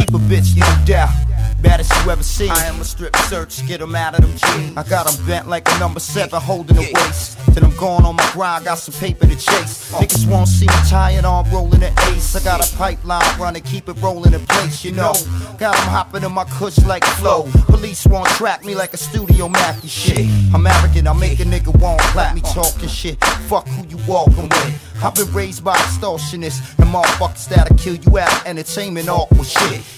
keep a bitch, no doubt. Baddest you ever seen. I am a strip search, get 'em out of them jeans. I got 'em bent like a number 7 holding the waist. Then I'm going on my grind, got some paper to chase. Niggas won't see me tired, I'm rolling an ace. I got a pipeline running, keep it rolling in place, you know. Got 'em hopping in my kush like flow. Police won't track me like a studio Mackie shit. I'm arrogant, I make a nigga won't clap me talking shit. Fuck who you walking with. I've been raised by extortionists and motherfuckers that'll kill you out of entertainment, awkward shit.